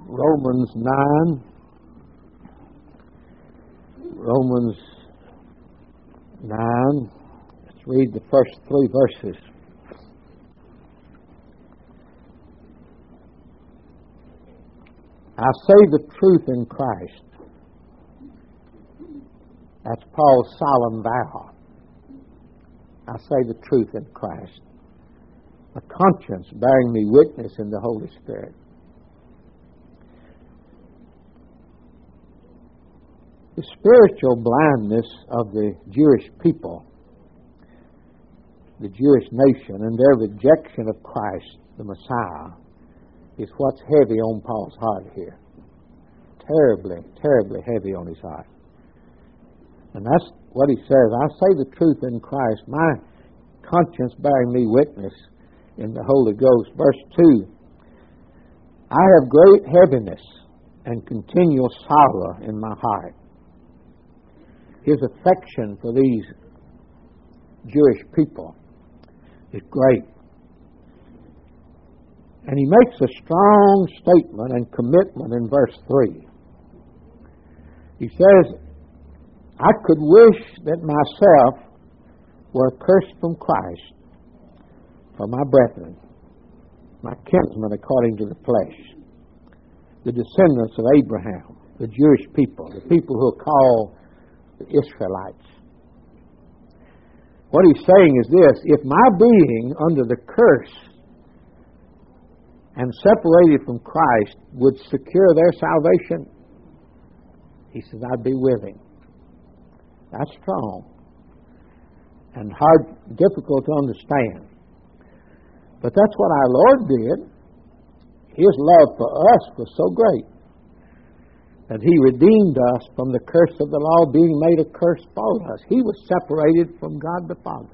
Romans 9. Romans 9. Let's read the first 3 verses. I say the truth in Christ. That's Paul's solemn vow. I say the truth in Christ. A conscience bearing me witness in the Holy Spirit. The spiritual blindness of the Jewish people, the Jewish nation, and their rejection of Christ, the Messiah, is what's heavy on Paul's heart here. Terribly, terribly heavy on his heart. And that's what he says. I say the truth in Christ, my conscience bearing me witness in the Holy Ghost. Verse 2, I have great heaviness and continual sorrow in my heart. His affection for these Jewish people is great. And he makes a strong statement and commitment in verse 3. He says, I could wish that myself were cursed from Christ for my brethren, my kinsmen according to the flesh, the descendants of Abraham, the Jewish people, the people who are called the Israelites. What he's saying is this: if my being under the curse and separated from Christ would secure their salvation, he says, I'd be willing. That's strong and hard, difficult to understand. But that's what our Lord did. His love for us was so great that He redeemed us from the curse of the law, being made a curse for us. He was separated from God the Father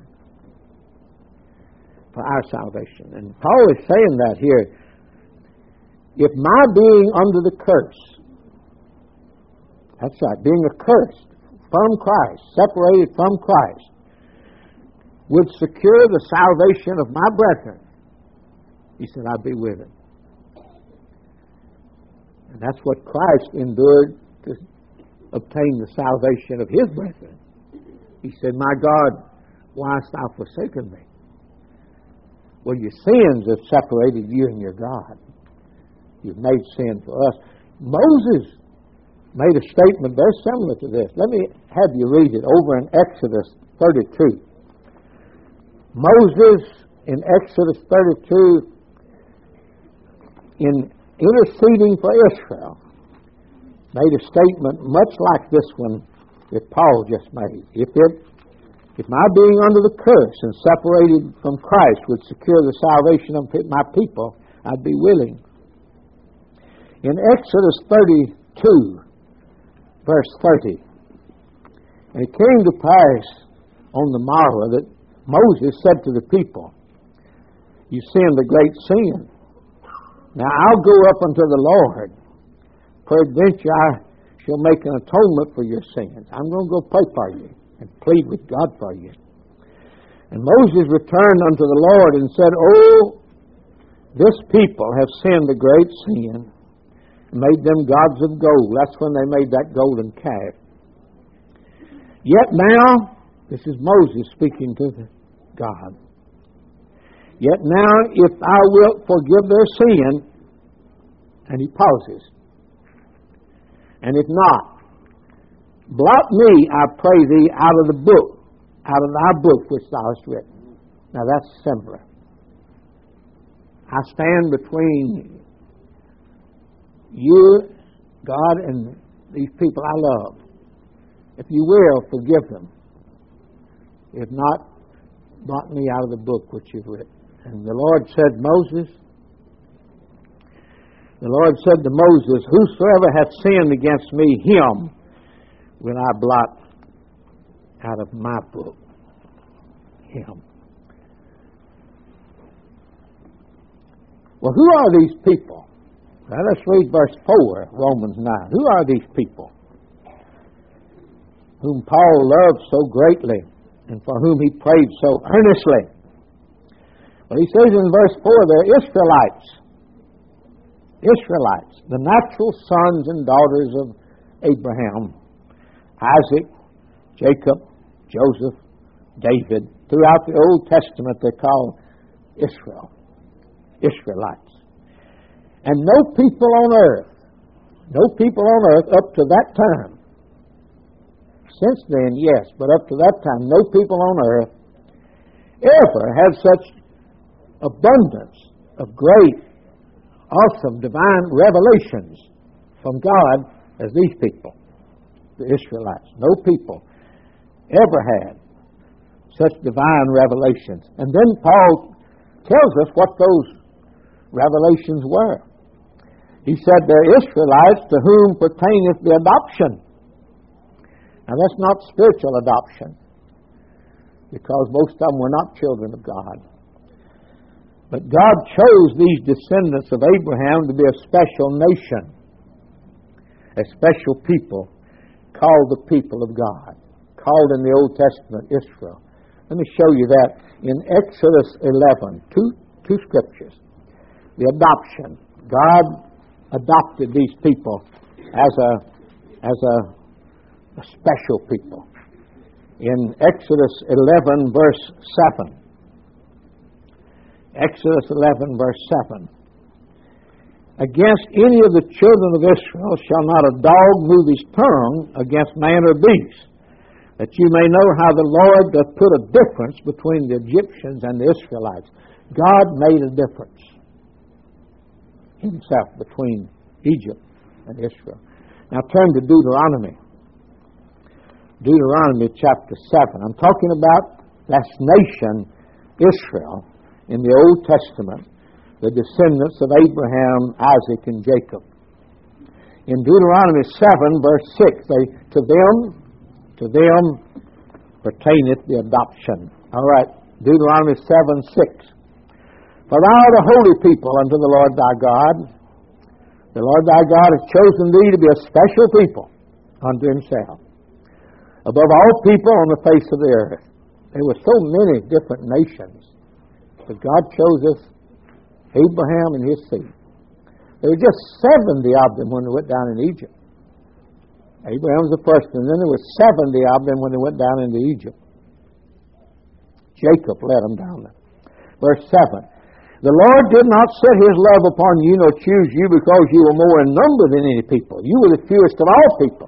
for our salvation. And Paul is saying that here. If my being under the curse, that's right, being accursed from Christ, separated from Christ, would secure the salvation of my brethren, he said, I'd be with him. And that's what Christ endured to obtain the salvation of his brethren. He said, my God, why hast thou forsaken me? Well, your sins have separated you and your God. You've made sin for us. Moses made a statement very similar to this. Let me have you read it over in Exodus 32. Moses in Exodus 32, in interceding for Israel, made a statement much like this one that Paul just made. If my being under the curse and separated from Christ would secure the salvation of my people, I'd be willing. In Exodus 32, verse 30, and it came to pass on the morrow that Moses said to the people, you sinned a great sin. Now I'll go up unto the Lord. Peradventure I shall make an atonement for your sins. I'm going to go pray for you and plead with God for you. And Moses returned unto the Lord and said, oh, this people have sinned a great sin, and made them gods of gold. That's when they made that golden calf. Yet now, this is Moses speaking to God. Yet now, if thou wilt forgive their sin, and he pauses, and if not, blot me, I pray thee, out of thy book which thou hast written. Now that's similar. I stand between you, God, and these people I love. If you will, forgive them. If not, blot me out of the book which you've written. And the Lord said to Moses, whosoever hath sinned against me, him will I blot out of my book. Him. Well, who are these people? Now let's read verse 4, Romans 9. Who are these people whom Paul loved so greatly and for whom he prayed so earnestly? Well, he says in verse 4, they're Israelites. Israelites, the natural sons and daughters of Abraham, Isaac, Jacob, Joseph, David. Throughout the Old Testament they're called Israel, Israelites. And no people on earth up to that time, since then, yes, but up to that time, no people on earth ever had such abundance of great, awesome, divine revelations from God as these people, the Israelites. No people ever had such divine revelations. And then Paul tells us what those revelations were. He said, they're Israelites to whom pertaineth the adoption. Now that's not spiritual adoption, because most of them were not children of God. But God chose these descendants of Abraham to be a special nation, a special people, called the people of God, called in the Old Testament Israel. Let me show you that in Exodus 11, two scriptures. The adoption. God adopted these people as a special people. In Exodus 11, verse 7. Exodus 11, verse 7. Against any of the children of Israel shall not a dog move his tongue against man or beast, that you may know how the Lord doth put a difference between the Egyptians and the Israelites. God made a difference himself between Egypt and Israel. Now turn to Deuteronomy. Deuteronomy chapter 7. I'm talking about that nation, Israel, in the Old Testament, the descendants of Abraham, Isaac, and Jacob. In Deuteronomy 7, verse 6, to them pertaineth the adoption. All right, Deuteronomy 7, 6. For thou art a holy people unto the Lord thy God. The Lord thy God hath chosen thee to be a special people unto himself, above all people on the face of the earth. There were so many different nations, but God chose us, Abraham and his seed. There were just 70 of them when they went down in Egypt. Abraham was the first, and then there were 70 of them when they went down into Egypt. Jacob led them down there. Verse 7. The Lord did not set his love upon you, nor choose you, because you were more in number than any people. You were the fewest of all people.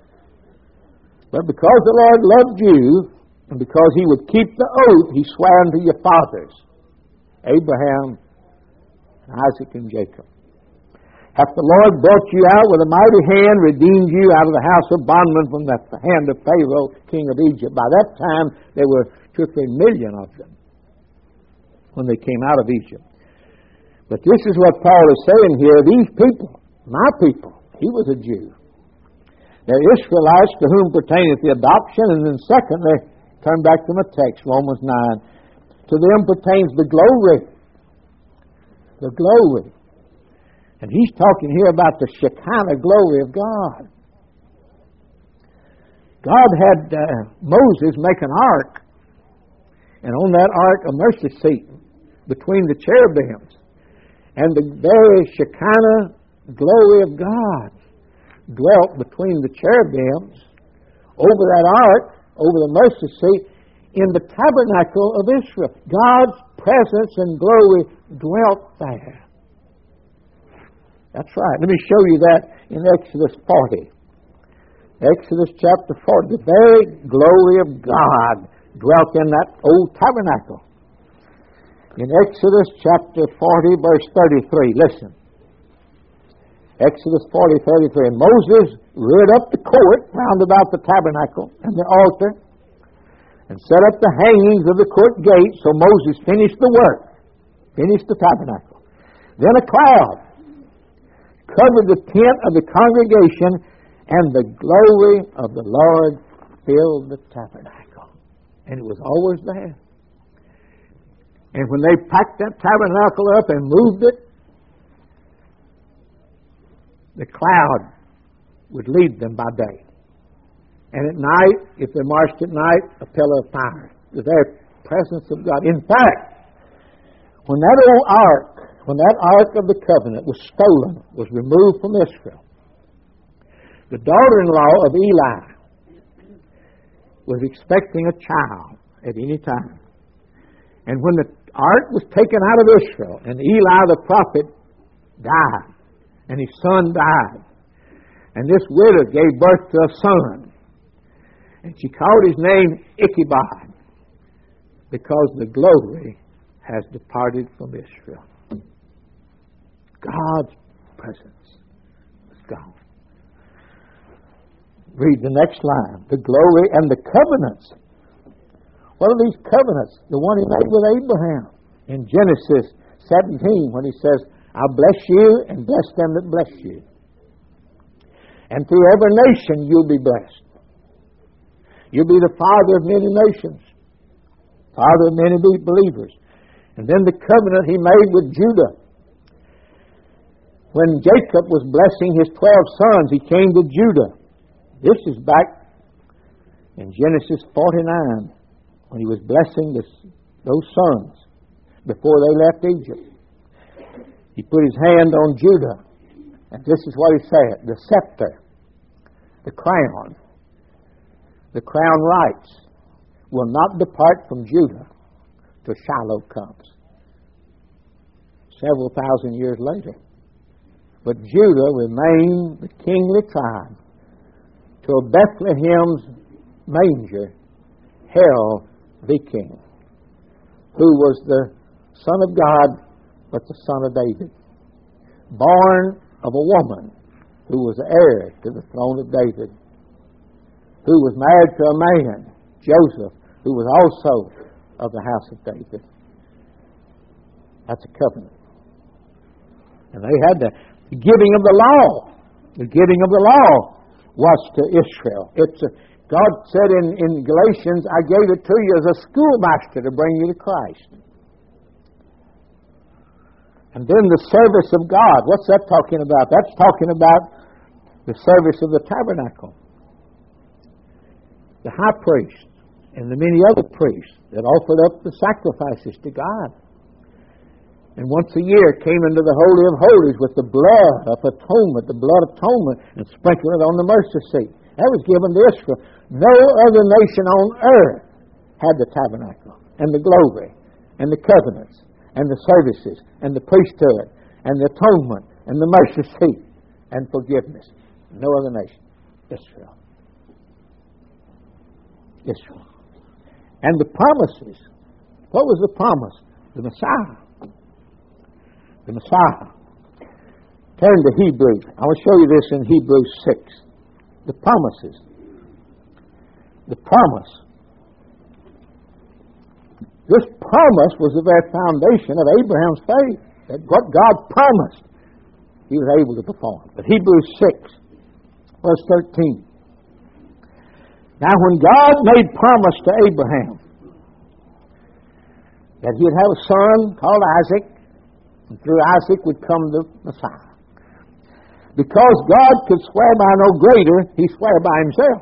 But because the Lord loved you, and because he would keep the oath he swore unto your fathers, Abraham, Isaac, and Jacob. Hath the Lord brought you out with a mighty hand, redeemed you out of the house of bondmen from the hand of Pharaoh, king of Egypt. By that time, there were 2 or 3 million of them when they came out of Egypt. But this is what Paul is saying here. These people, my people, he was a Jew. They're Israelites to whom pertaineth the adoption. And then secondly, turn back to my text, Romans 9. To them pertains the glory. The glory. And he's talking here about the Shekinah glory of God. God had Moses make an ark, and on that ark a mercy seat between the cherubims. And the very Shekinah glory of God dwelt between the cherubims over that ark, over the mercy seat, in the tabernacle of Israel. God's presence and glory dwelt there. That's right. Let me show you that in Exodus 40. Exodus chapter 40. The very glory of God dwelt in that old tabernacle. In Exodus chapter 40, verse 33. Listen. Exodus 40, 33. And Moses reared up the court round about the tabernacle and the altar, and set up the hangings of the court gate. So Moses finished the work, finished the tabernacle. Then a cloud covered the tent of the congregation, and the glory of the Lord filled the tabernacle. And it was always there. And when they packed that tabernacle up and moved it, the cloud would lead them by day. And at night, if they marched at night, a pillar of fire. The very presence of God. In fact, when that old ark when that Ark of the Covenant was stolen, was removed from Israel, the daughter-in-law of Eli was expecting a child at any time. And when the Ark was taken out of Israel, and Eli the prophet died, and his son died, and this widow gave birth to a son, and she called his name Ichabod, because the glory has departed from Israel. God's presence is gone. Read the next line. The glory and the covenants. What are these covenants? The one he made with Abraham in Genesis 17, when he says, I'll bless you and bless them that bless you. And through every nation you'll be blessed. You'll be the father of many nations, father of many believers. And then the covenant he made with Judah. When Jacob was blessing his 12 sons, he came to Judah. This is back in Genesis 49, when he was blessing those sons before they left Egypt. He put his hand on Judah, and this is what he said: the scepter, the crown rights will not depart from Judah till Shiloh comes. Several thousand years later. But Judah remained the kingly tribe till Bethlehem's manger held the king, who was the Son of God, but the Son of David, born of a woman who was heir to the throne of David, who was married to a man, Joseph, who was also of the house of David. That's a covenant. And they had the giving of the law. The giving of the law was to Israel. God said in Galatians, I gave it to you as a schoolmaster to bring you to Christ. And then the service of God. What's that talking about? That's talking about the service of the tabernacle. The high priest and the many other priests that offered up the sacrifices to God. And once a year came into the Holy of Holies with the blood of atonement, and sprinkled it on the mercy seat. That was given to Israel. No other nation on earth had the tabernacle, and the glory, and the covenants, and the services, and the priesthood, and the atonement, and the mercy seat, and forgiveness. No other nation. Israel. Israel. And the promises. What was the promise? The Messiah. The Messiah. Turn to Hebrews. I will show you this in Hebrews 6. The promises. The promise. This promise was the very foundation of Abraham's faith. That what God promised, he was able to perform. But Hebrews 6, verse 13. Now when God made promise to Abraham that he'd have a son called Isaac, and through Isaac would come the Messiah. Because God could swear by no greater, he swore by himself.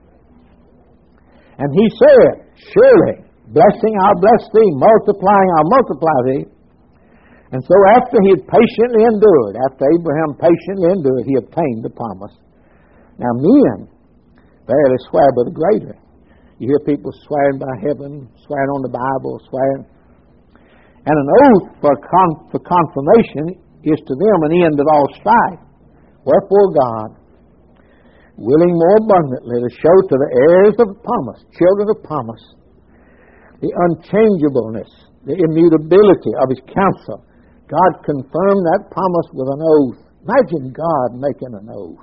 And he said, surely, blessing I'll bless thee, multiplying I'll multiply thee. And so after he had patiently endured, after Abraham patiently endured, he obtained the promise. Now men barely swear by the greater. You hear people swearing by heaven, swearing on the Bible, swearing. And an oath for confirmation is to them an end of all strife. Wherefore God, willing more abundantly to show to the heirs of promise, children of promise, the unchangeableness, the immutability of his counsel, God confirmed that promise with an oath. Imagine God making an oath.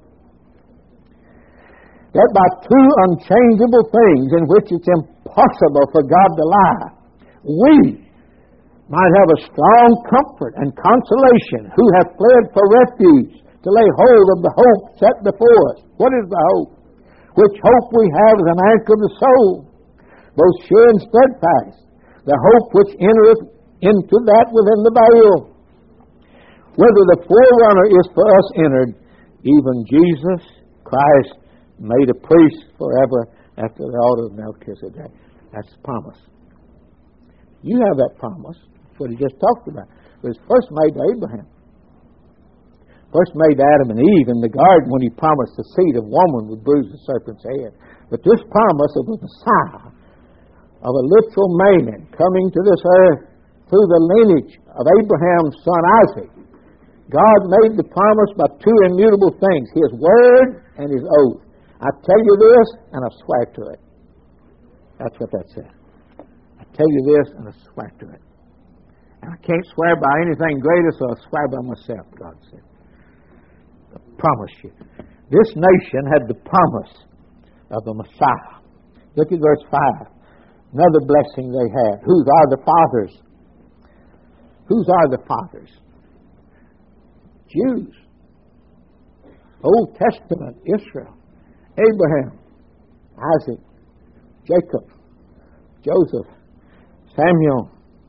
That by two unchangeable things in which it's impossible for God to lie, we might have a strong comfort and consolation who have fled for refuge to lay hold of the hope set before us. What is the hope? Which hope we have is an anchor of the soul, both sure and steadfast. The hope which entereth into that within the veil. Whether the forerunner is for us entered, even Jesus Christ made a priest forever after the order of Melchizedek. That's the promise. You have that promise. That's what he just talked about. was first made to Abraham. First made to Adam and Eve in the garden when he promised the seed of woman would bruise the serpent's head. But this promise of the Messiah, of a literal man coming to this earth through the lineage of Abraham's son Isaac, God made the promise by two immutable things, His Word and His oath. I tell you this, and I swear to it. That's what that says. I tell you this, and I swear to it. And I can't swear by anything greater, so I swear by myself, God said. I promise you. This nation had the promise of the Messiah. Look at verse 5. Another blessing they had. Whose are the fathers? Whose are the fathers? Jews. Old Testament, Israel. Abraham, Isaac, Jacob, Joseph, Samuel,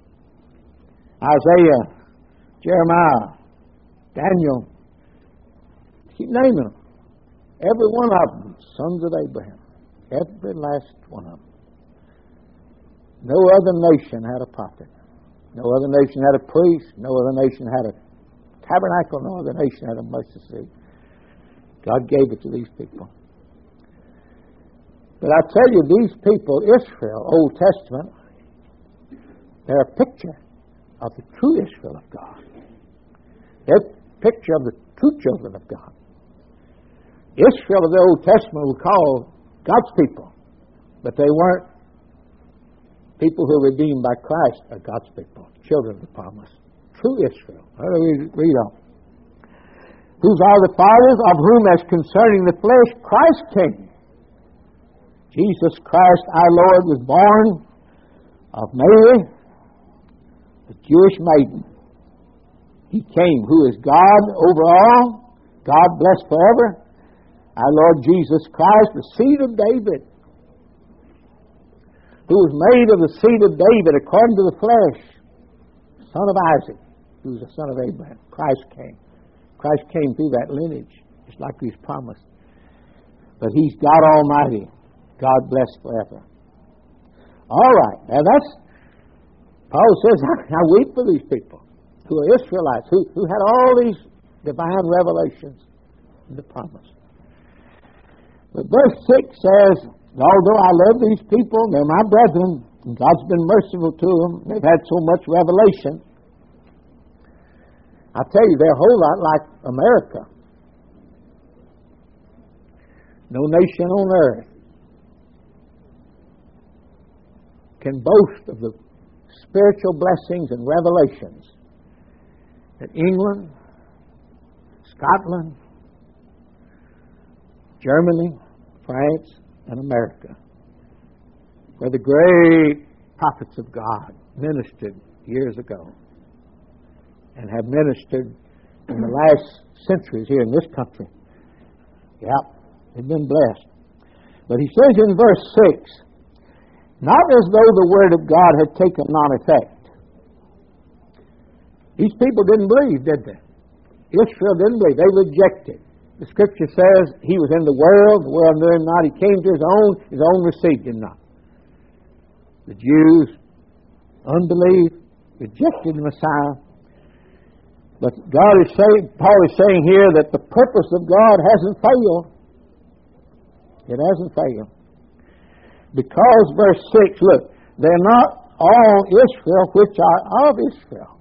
Isaiah, Jeremiah, Daniel. Keep naming them. Every one of them, sons of Abraham. Every last one of them. No other nation had a prophet. No other nation had a priest. No other nation had a tabernacle. No other nation had a mercy seat. God gave it to these people. But I tell you, these people, Israel, Old Testament, they're a picture of the true Israel of God. They're a picture of the true children of God. Israel of the Old Testament were called God's people, but they weren't people who are redeemed by Christ are God's people, children of the promise. True Israel. Read on. Whose are the fathers, of whom as concerning the flesh Christ came. Jesus Christ our Lord was born of Mary, the Jewish maiden. He came, who is God over all, God blessed forever. Our Lord Jesus Christ, the seed of David, who was made of the seed of David according to the flesh, son of Isaac, who was the son of Abraham. Christ came. Christ came through that lineage, just like He's promised. But He's God Almighty, God blessed forever. All right, now that's, Paul says, I weep for these people who are Israelites, who had all these divine revelations in the promise. But verse 6 says, although I love these people, they're my brethren, and God's been merciful to them, they've had so much revelation. I tell you, they're a whole lot like America. No nation on earth can boast of the spiritual blessings and revelations that England, Scotland, Germany, France, and America, where the great prophets of God ministered years ago and have ministered in the last centuries here in this country. Yeah, they've been blessed. But he says in verse 6, not as though the Word of God had taken non-effect. These people didn't believe, did they? Israel didn't believe. They rejected. The Scripture says He was in the world knew Him not. He came to His own received Him not. The Jews, unbelief, rejected the Messiah. But Paul is saying here that the purpose of God hasn't failed. It hasn't failed. Because, verse 6, look, they're not all Israel which are of Israel.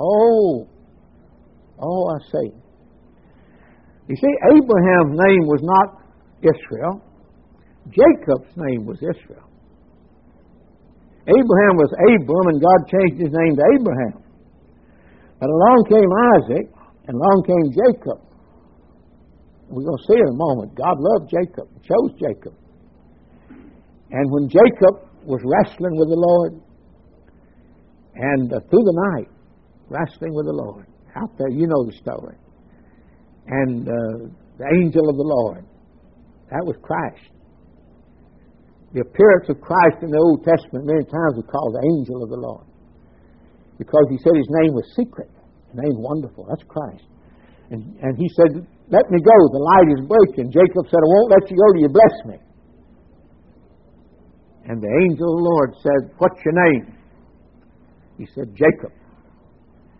Oh, I see. You see, Abraham's name was not Israel. Jacob's name was Israel. Abraham was Abram, and God changed his name to Abraham. But along came Isaac, and along came Jacob. We're going to see in a moment. God loved Jacob, chose Jacob. And when Jacob was wrestling with the Lord, and through the night, wrestling with the Lord, out there, you know the story. And the angel of the Lord, that was Christ. The appearance of Christ in the Old Testament many times was called the angel of the Lord. Because He said His name was secret. His name wonderful. That's Christ. And He said, let me go. The light is breaking. Jacob said, I won't let you go till you bless me. And the angel of the Lord said, what's your name? He said, Jacob.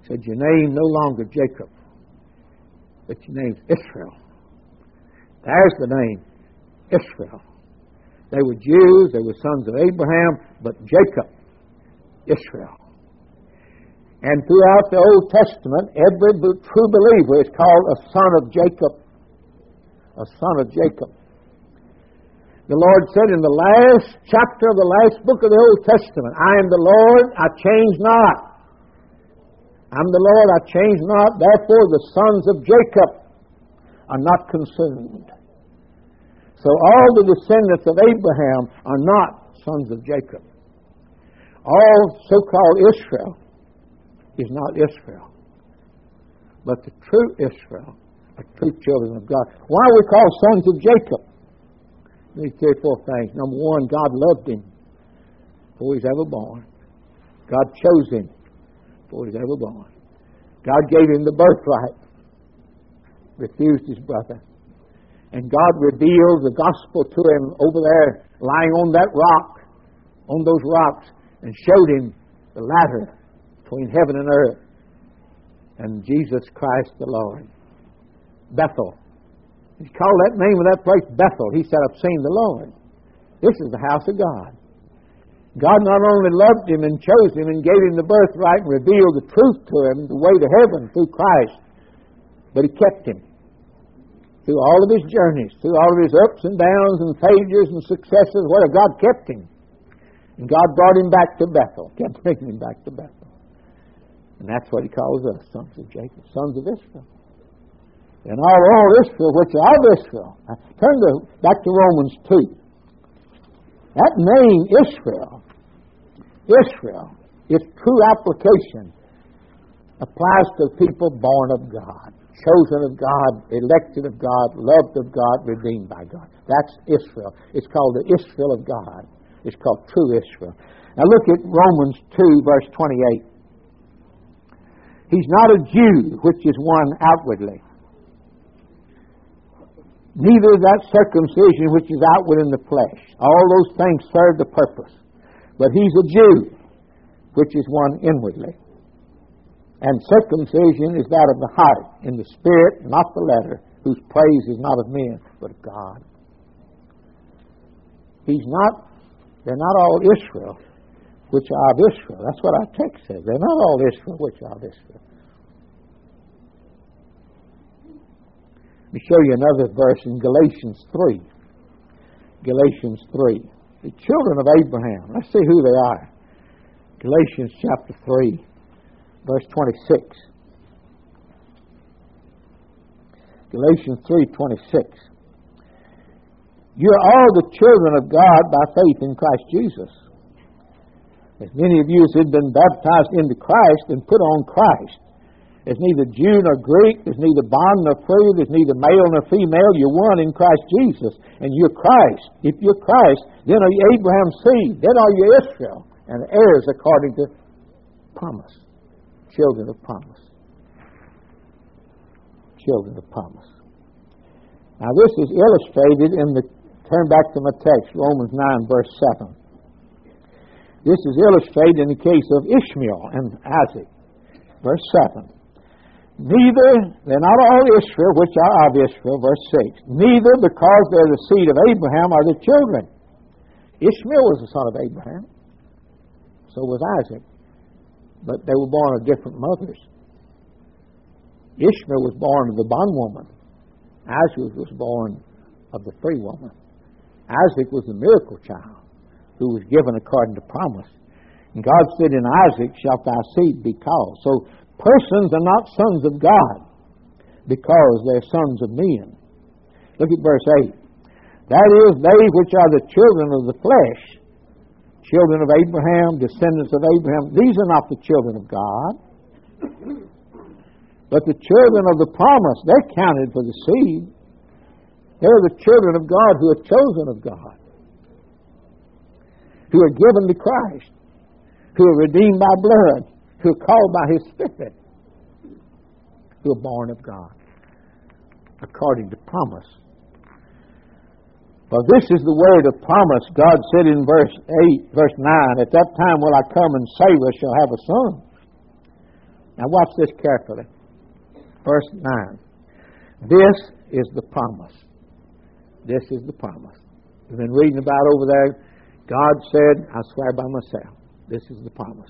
Said, your name no longer Jacob, but your name's Israel. There's the name, Israel. They were Jews, they were sons of Abraham, but Jacob, Israel. And throughout the Old Testament, every true believer is called a son of Jacob. A son of Jacob. The Lord said in the last chapter of the last book of the Old Testament, I am the Lord, I change not. I'm the Lord, I change not. Therefore the sons of Jacob are not consumed. So all the descendants of Abraham are not sons of Jacob. All so-called Israel is not Israel. But the true Israel are true children of God. Why are we called sons of Jacob? Let me tell you 4 things. Number 1, God loved him before he was ever born. God chose him before he was ever born. God gave him the birthright. Refused his brother. And God revealed the gospel to him over there, lying on that rock, on those rocks, and showed him the ladder between heaven and earth. And Jesus Christ the Lord. Bethel. He called that name of that place Bethel. He said, I've seen the Lord. This is the house of God. God not only loved him and chose him and gave him the birthright and revealed the truth to him, the way to heaven through Christ, but he kept him through all of his journeys, through all of his ups and downs and failures and successes. Where God kept him. And God brought him back to Bethel, kept bringing him back to Bethel. And that's what he calls us, sons of Jacob, sons of Israel. And all Israel, which are of Israel. Turn back to Romans 2. That name, Israel, its true application applies to people born of God, chosen of God, elected of God, loved of God, redeemed by God. That's Israel. It's called the Israel of God. It's called true Israel. Now look at Romans 2, verse 28. He's not a Jew, which is one outwardly. Neither is that circumcision which is outward in the flesh. All those things serve the purpose. But he's a Jew, which is one inwardly. And circumcision is that of the heart, in the spirit, not the letter, whose praise is not of men, but of God. They're not all Israel, which are of Israel. That's what our text says. They're not all Israel, which are of Israel. Let me show you another verse in Galatians 3. Galatians 3. The children of Abraham. Let's see who they are. Galatians chapter 3, verse 26. Galatians 3:26. You are all the children of God by faith in Christ Jesus. As many of you as have been baptized into Christ and put on Christ. There's neither Jew nor Greek, there's neither bond nor free, there's neither male nor female. You're one in Christ Jesus, and you're Christ. If you're Christ, then are you Abraham's seed. Then are you Israel, and heirs according to promise. Children of promise. Children of promise. Now this is illustrated turn back to my text, Romans 9, verse 7. This is illustrated in the case of Ishmael and Isaac. Verse 7. They're not all Israel, which are of Israel, verse 6. Neither, because they're the seed of Abraham, are the children. Ishmael was the son of Abraham. So was Isaac. But they were born of different mothers. Ishmael was born of the bondwoman. Isaac was born of the free woman. Isaac was the miracle child who was given according to promise. And God said, in Isaac shalt thy seed be called. So persons are not sons of God because they're sons of men. Look at verse 8. That is, they which are the children of the flesh, children of Abraham, descendants of Abraham, these are not the children of God. But the children of the promise, they're counted for the seed. They're the children of God who are chosen of God, who are given to Christ, who are redeemed by blood, who are called by His Spirit, who are born of God, according to promise. For this is the word of promise. God said in verse 9, at that time will I come and Sarah shall have a son. Now watch this carefully. Verse 9. This is the promise. This is the promise. We've been reading about over there. God said, I swear by myself. This is the promise.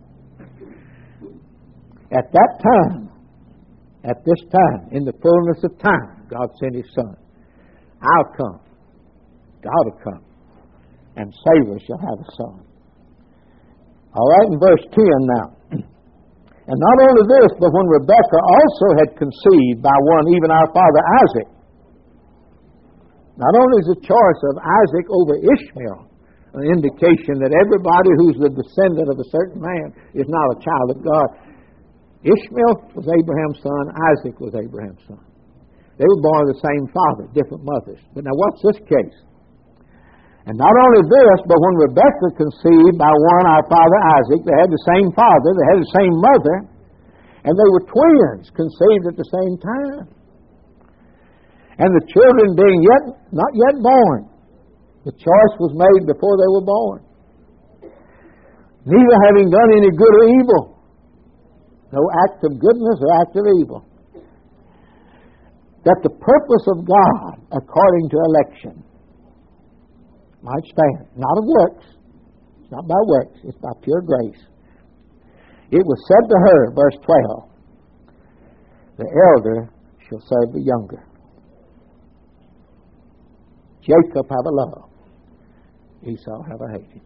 At that time, at this time, in the fullness of time, God sent His Son. I'll come. God will come. And Sarah shall have a son. All right, in verse 10 now. And not only this, but when Rebekah also had conceived by one, even our father Isaac. Not only is the choice of Isaac over Ishmael an indication that everybody who's the descendant of a certain man is not a child of God. Ishmael was Abraham's son. Isaac was Abraham's son. They were born of the same father, different mothers. But now what's this case? And not only this, but when Rebekah conceived by one, our father Isaac, they had the same father, they had the same mother, and they were twins, conceived at the same time. And the children being not yet born, the choice was made before they were born. Neither having done any good or evil, no act of goodness or act of evil, that the purpose of God, according to election, might stand. Not of works. It's not by works. It's by pure grace. It was said to her, verse 12, the elder shall serve the younger. Jacob have a love. Esau have a hated.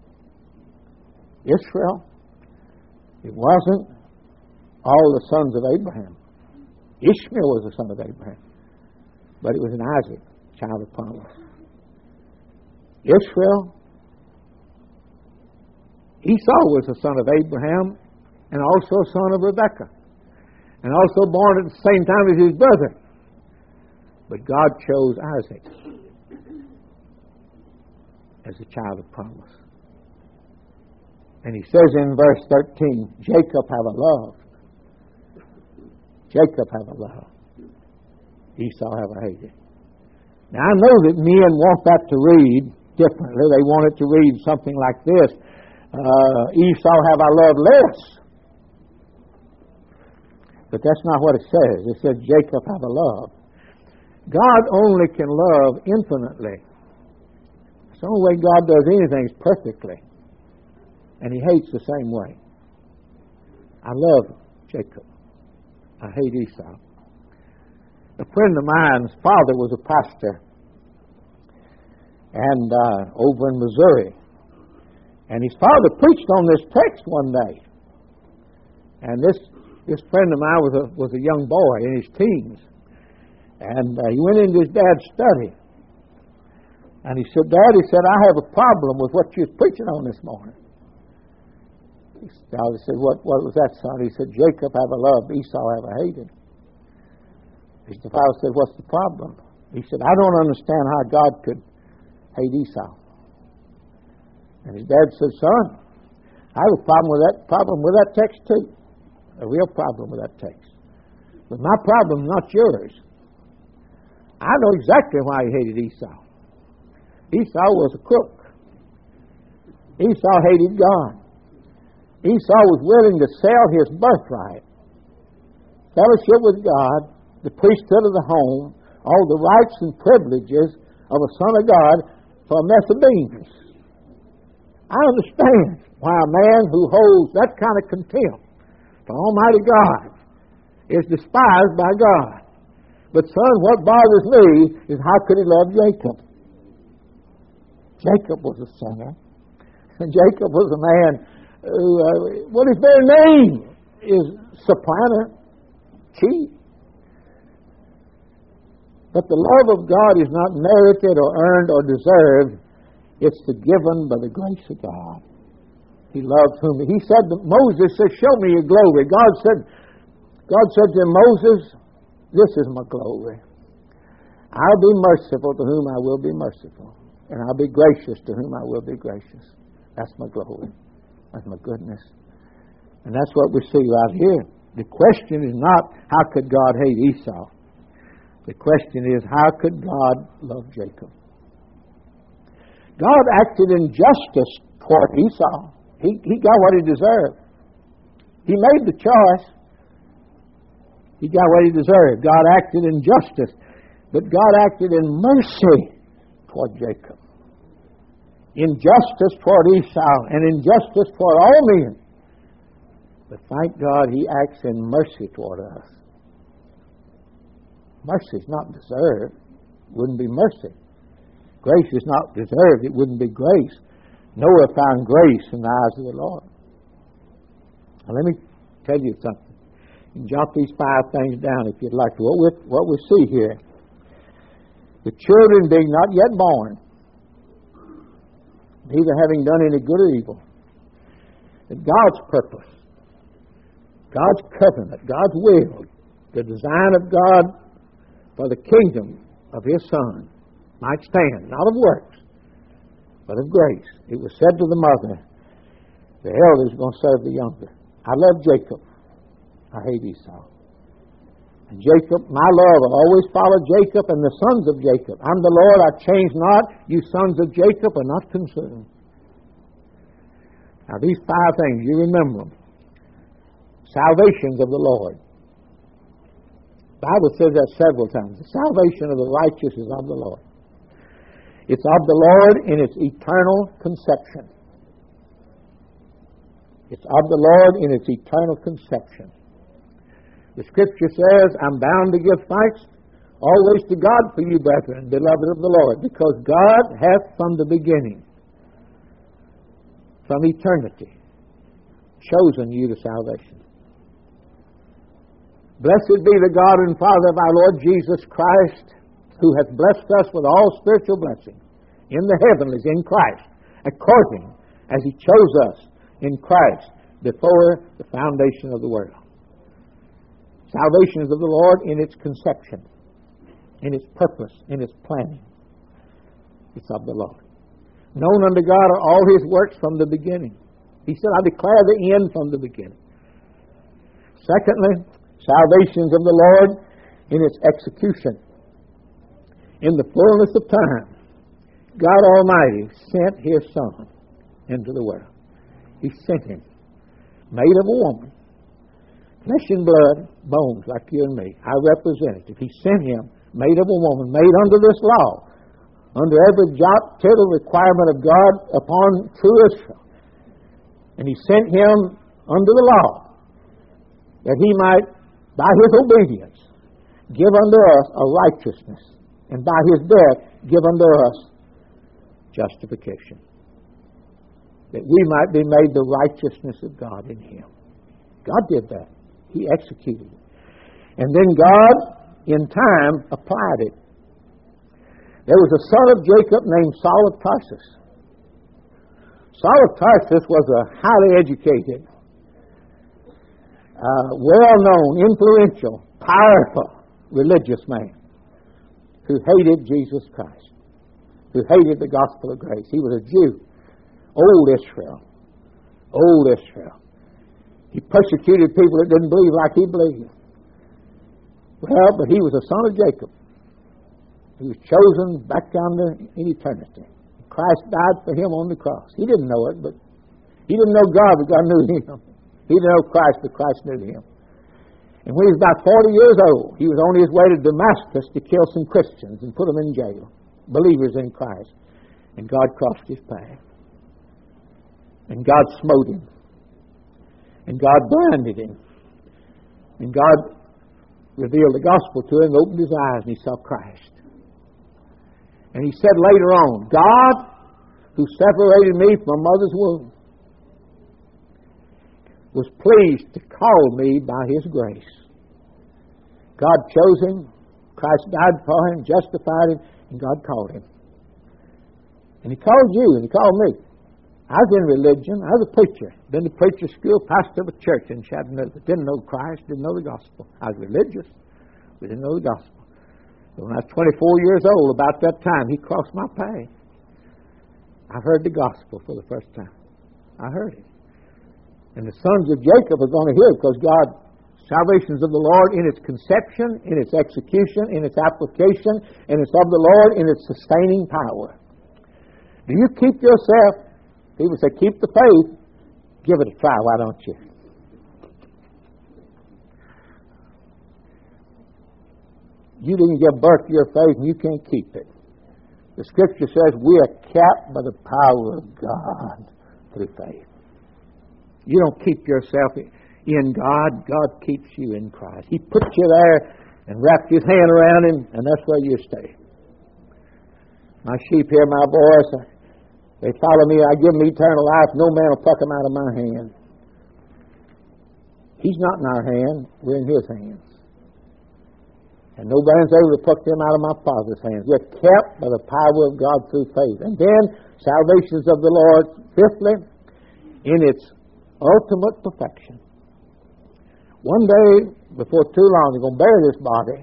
Israel, it wasn't all the sons of Abraham. Ishmael was the son of Abraham. But it was in Isaac, child of promise. Israel, Esau was the son of Abraham and also a son of Rebekah, and also born at the same time as his brother. But God chose Isaac as a child of promise. And He says in verse 13, Jacob have a love. Jacob have a love. Esau have a hated. Now I know that men want that to read differently. They want it to read something like this. Esau have I loved less. But that's not what it says. It says Jacob have a love. God only can love infinitely. It's the only way God does anything is perfectly. And He hates the same way. I love Jacob. I hate Esau. A friend of mine's father was a pastor and over in Missouri. And his father preached on this text one day. And this friend of mine was a young boy in his teens. And he went into his dad's study. And he said, Dad, he said, I have a problem with what you're preaching on this morning. His father said, what was that, son? He said, Jacob have a love, Esau have a hated. His father said, what's the problem? He said, I don't understand how God could hate Esau. And his dad said, son, I have a problem with that text too. A real problem with that text. But my problem is not yours. I know exactly why he hated Esau. Esau was a crook. Esau hated God. Esau was willing to sell his birthright, fellowship with God, the priesthood of the home, all the rights and privileges of a son of God for a mess of beans. I understand why a man who holds that kind of contempt for Almighty God is despised by God. But son, what bothers me is how could he love Jacob? Jacob was a sinner. And Jacob was a man who, what his very name is supplanter, cheat. But the love of God is not merited or earned or deserved. It's the given by the grace of God. He loves whom He said to Moses, said, show me your glory. God said to him, Moses, this is my glory. I'll be merciful to whom I will be merciful. And I'll be gracious to whom I will be gracious. That's my glory. That's my goodness. And that's what we see right here. The question is not, how could God hate Esau? The question is, how could God love Jacob? God acted in justice toward Esau. He got what he deserved. He made the choice. He got what he deserved. God acted in justice, but God acted in mercy toward Jacob. In justice toward Esau and in justice toward all men. But thank God he acts in mercy toward us. Mercy is not deserved. It wouldn't be mercy. Grace is not deserved. It wouldn't be grace. Noah found grace in the eyes of the Lord. Now let me tell you something. You can jot these 5 things down if you'd like to. What we see here. The children being not yet born, neither having done any good or evil. That God's purpose, God's covenant, God's will, the design of God for the kingdom of His Son might stand, not of works, but of grace. It was said to the mother, the elder is going to serve the younger. I love Jacob. I hate Esau. And Jacob, my love will always follow Jacob and the sons of Jacob. I'm the Lord, I change not. You sons of Jacob are not consumed. Now these 5 things, you remember them. Salvations of the Lord. The Bible says that several times. The salvation of the righteous is of the Lord. It's of the Lord in its eternal conception. It's of the Lord in its eternal conception. The Scripture says, I'm bound to give thanks always to God for you, brethren, beloved of the Lord, because God hath from the beginning, from eternity, chosen you to salvation. Blessed be the God and Father of our Lord Jesus Christ, who hath blessed us with all spiritual blessings in the heavenlies in Christ, according as He chose us in Christ before the foundation of the world. Salvation is of the Lord in its conception, in its purpose, in its planning. It's of the Lord. Known unto God are all His works from the beginning. He said, I declare the end from the beginning. Secondly, salvations of the Lord in its execution. In the fullness of time, God Almighty sent His Son into the world. He sent Him, made of a woman, flesh and blood, bones like you and me, our representative. He sent Him, made of a woman, made under this law, under every jot, tittle requirement of God upon true Israel. And He sent Him under the law, that He might, by His obedience, give unto us a righteousness, and by His death give unto us justification, that we might be made the righteousness of God in Him. God did that. He executed it. And then God, in time, applied it. There was a son of Jacob named Saul of Tarsus. Saul of Tarsus was a highly educated, well-known, influential, powerful, religious man who hated Jesus Christ, who hated the gospel of grace. He was a Jew. Old Israel. He persecuted people that didn't believe like he believed. Well, but he was a son of Jacob. He was chosen back down there in eternity. Christ died for him on the cross. He didn't know it, but he didn't know God, but God knew him. He didn't know Christ, but Christ knew him. And when he was about 40 years old, he was on his way to Damascus to kill some Christians and put them in jail, believers in Christ. And God crossed his path. And God smote him. And God blinded him. And God revealed the gospel to him, opened his eyes, and he saw Christ. And he said later on, God, who separated me from my mother's womb, was pleased to call me by His grace. God chose him, Christ died for him, justified him, and God called him. And He called you, and He called me. I was in religion. I was a preacher. Been to preacher school, pastor of a church in Chattanooga. Didn't know Christ, didn't know the gospel. I was religious, but didn't know the gospel. But when I was 24 years old, about that time, He crossed my path. I heard the gospel for the first time. I heard it. And the sons of Jacob are going to hear it because God, salvations of the Lord in its conception, in its execution, in its application, and it's of the Lord in its sustaining power. Do you keep yourself? People say, keep the faith. Give it a try, why don't you? You didn't give birth to your faith and you can't keep it. The Scripture says we are kept by the power of God through faith. You don't keep yourself in God. God keeps you in Christ. He put you there and wrapped His hand around Him, and that's where you stay. My sheep hear my voice. They follow me. I give them eternal life. No man will pluck them out of my hand. He's not in our hand. We're in His hands. And nobody's able to pluck them out of my Father's hands. We're kept by the power of God through faith. And then, salvations of the Lord, fifthly, in its ultimate perfection. One day, before too long, they're going to bury this body.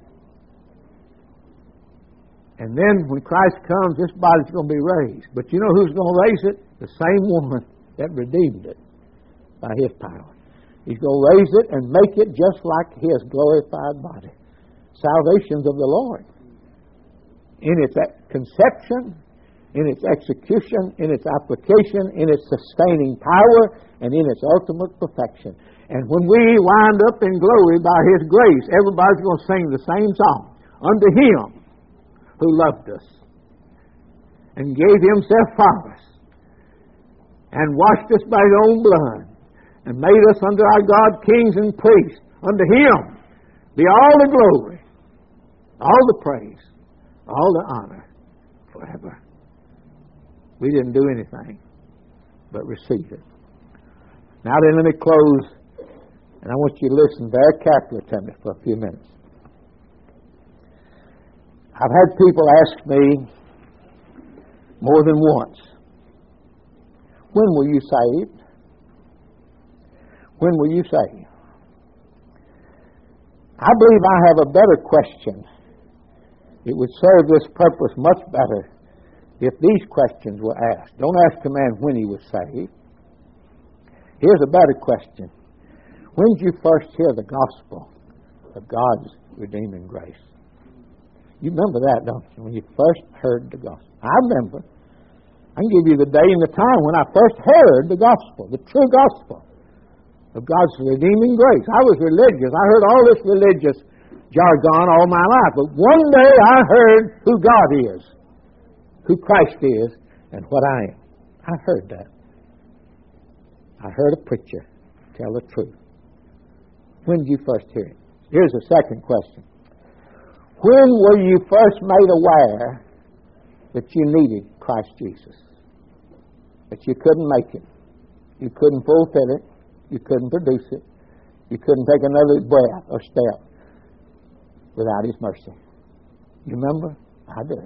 And then, when Christ comes, this body's going to be raised. But you know who's going to raise it? The same woman that redeemed it by His power. He's going to raise it and make it just like His glorified body. Salvations of the Lord. In its conception, in its execution, in its application, in its sustaining power, and in its ultimate perfection. And when we wind up in glory by His grace, everybody's going to sing the same song. Unto Him who loved us and gave Himself for us and washed us by His own blood and made us unto our God kings and priests. Unto Him be all the glory, all the praise, all the honor forever. We didn't do anything but receive it. Now then, let me close, and I want you to listen very carefully to me for a few minutes. I've had people ask me more than once, when were you saved? When were you saved? I believe I have a better question. It would serve this purpose much better if these questions were asked. Don't ask a man when he was saved. Here's a better question. When did you first hear the gospel of God's redeeming grace? You remember that, don't you? When you first heard the gospel. I remember. I can give you the day and the time when I first heard the gospel, the true gospel of God's redeeming grace. I was religious. I heard all this religious jargon all my life. But one day I heard who God is, who Christ is, and what I am. I heard that. I heard a preacher tell the truth. When did you first hear it? Here's a second question. When were you first made aware that you needed Christ Jesus? That you couldn't make it. You couldn't fulfill it. You couldn't produce it. You couldn't take another breath or step without His mercy. You remember? I do.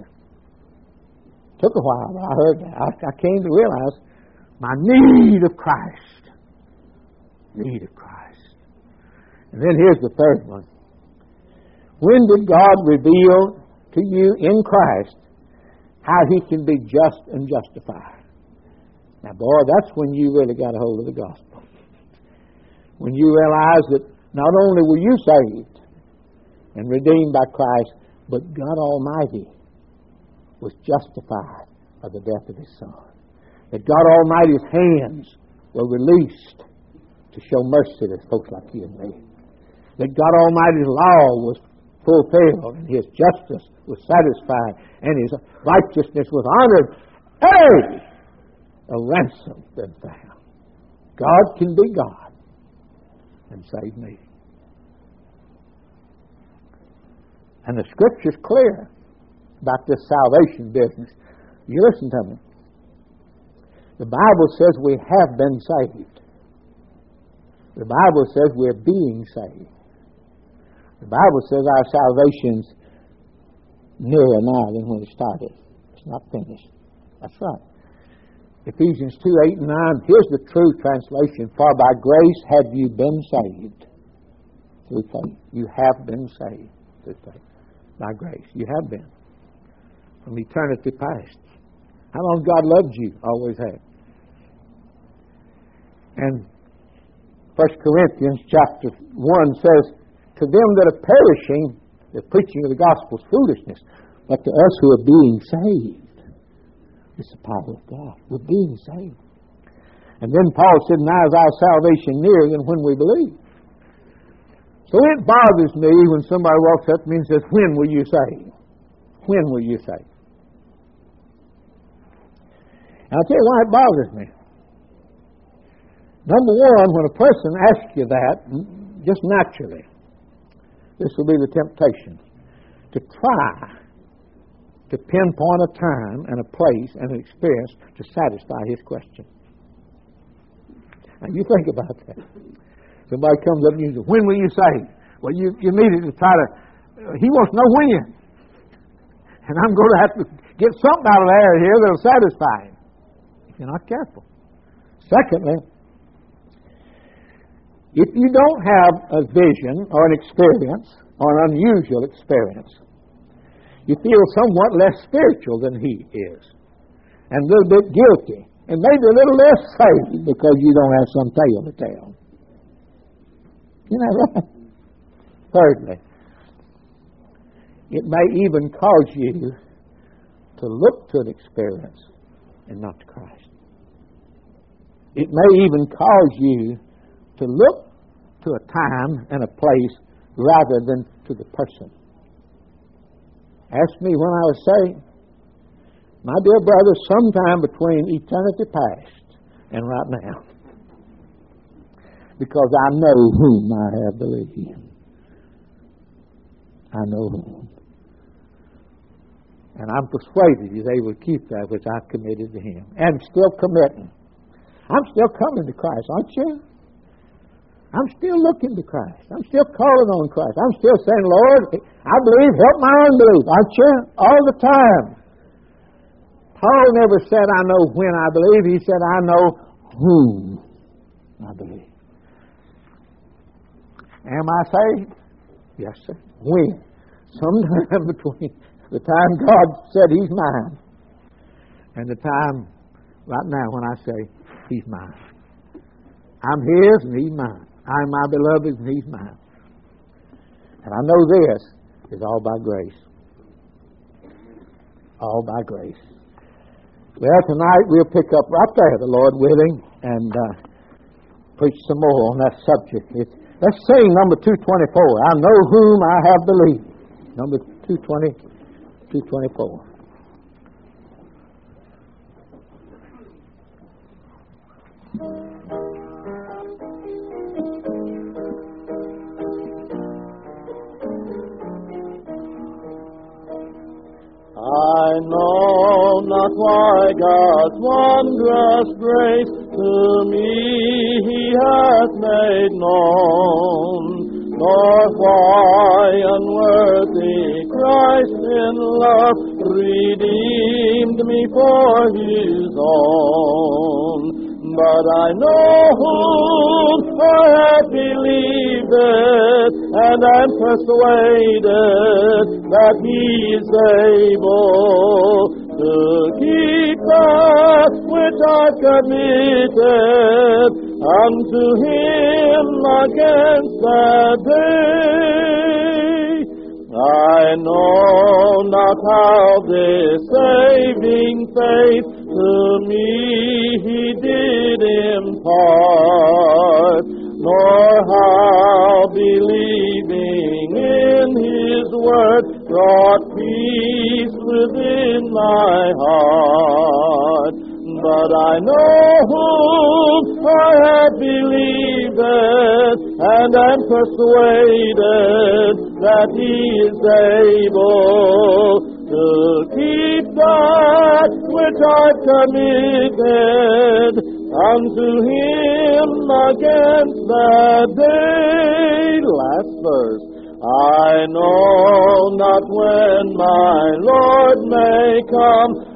Took a while, but I heard that. I came to realize my need of Christ. Need of Christ. And then here's the third one. When did God reveal to you in Christ how He can be just and justified? Now, boy, that's when you really got a hold of the gospel. When you realize that not only were you saved and redeemed by Christ, but God Almighty was justified by the death of His Son. That God Almighty's hands were released to show mercy to folks like you and me. That God Almighty's law was fulfilled and His justice was satisfied and His righteousness was honored. Hey! A ransom been found. God can be God and save me. And the Scripture's clear about this salvation business. You listen to me. The Bible says we have been saved. The Bible says we're being saved. The Bible says our salvation's nearer now than when it started. It's not finished. That's right. Ephesians 2:8 and 9. Here's the true translation. For by grace have you been saved through faith. You have been saved through faith. By grace. You have been. From eternity past. How long God loved you? Always have. And 1 Corinthians chapter 1 says, to them that are perishing, the preaching of the gospel is foolishness. But to us who are being saved, it's the power of God. We're being saved. And then Paul said, now is our salvation nearer than when we believe. So it bothers me when somebody walks up to me and says, when will you say? When will you say? And I'll tell you why it bothers me. Number one, when a person asks you that, just naturally, this will be the temptation, to try to pinpoint a time and a place and an experience to satisfy his question. Now, you think about that. Somebody comes up and you say, when will you say? Well, you immediately try to, he wants to know when. And I'm going to have to get something out of the air here that will satisfy him if you're not careful. Secondly, if you don't have a vision or an experience or an unusual experience, you feel somewhat less spiritual than he is and a little bit guilty and maybe a little less saved because you don't have some tale to tell. Isn't that right? Thirdly, it may even cause you to look to an experience and not to Christ. It may even cause you to look to a time and a place rather than to the person. Ask me when I was saved. My dear brother, sometime between eternity past and right now. Because I know whom I have believed. I know whom. And I'm persuaded he's able to keep that which I've committed to him. And still committing. I'm still coming to Christ, aren't you? I'm still looking to Christ. I'm still calling on Christ. I'm still saying, Lord, I believe, help my unbelief, aren't you? All the time. Paul never said, I know when I believe. He said, I know whom I believe. Am I saved? Yes, sir. When? Sometime between the time God said he's mine and the time right now when I say he's mine. I'm his and he's mine. I'm my beloved and he's mine. And I know this is all by grace. All by grace. Well, tonight we'll pick up right there, the Lord willing, and preach some more on that subject. Let's sing number 224. I know whom I have believed. Number 224. I know not why God's wondrous grace to me He hath made known, nor why unworthy Christ in love redeemed me for His own. But I know whom I have believed it, and am persuaded that He is able to keep that which I've committed unto Him against that day. I know not how this saving faith to me He did impart, nor how believing in His word brought peace within my heart. But I know whom I have believed and am persuaded that He is able to keep that which I've committed unto Him against that day. Last verse. I know not when my Lord may come,